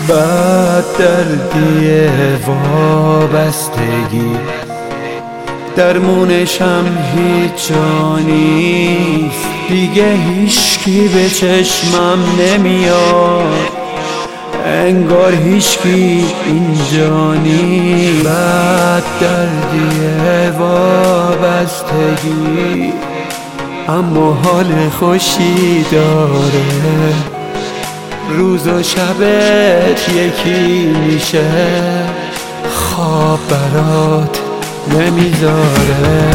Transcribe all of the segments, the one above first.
بعد دردی وابستگی درمونشم هیچ جا نیست دیگه، هیچکی به چشمم نمیاد، انگار هیچکی اینجا نیست. بعد دردی وابستگی اما حال خوشی داره، روز و شبت یکی میشه، خواب برات نمیذاره.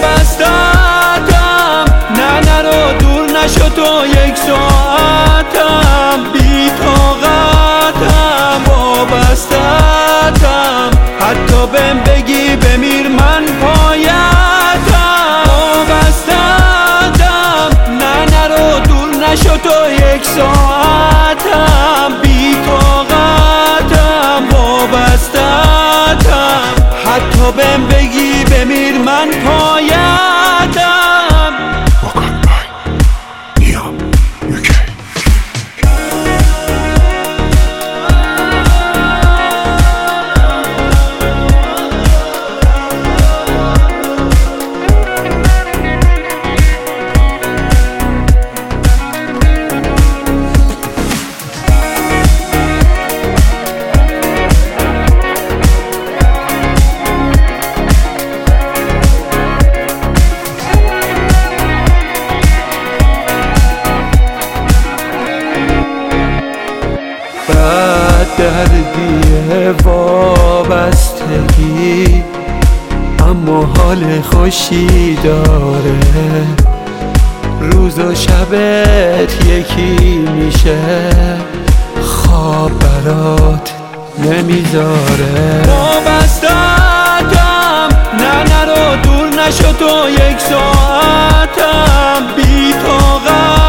وابستم نه نرو دور نشو تو، یک ساعتم بی طاقتم. وابستم حتی بهم بگی بمیر من پایتم. وابستم نه نرو دور نشو تو، یک ساعتم بی طاقتم. وابستم حتی بهم بگی بمیر من پایتم. دردی وابستگی اما حال خوشی داره، روز و شبت یکی میشه، خواب برات نمیذاره. وابستم نه نرو دور نشو تو، یک ساعتم بی طاقت.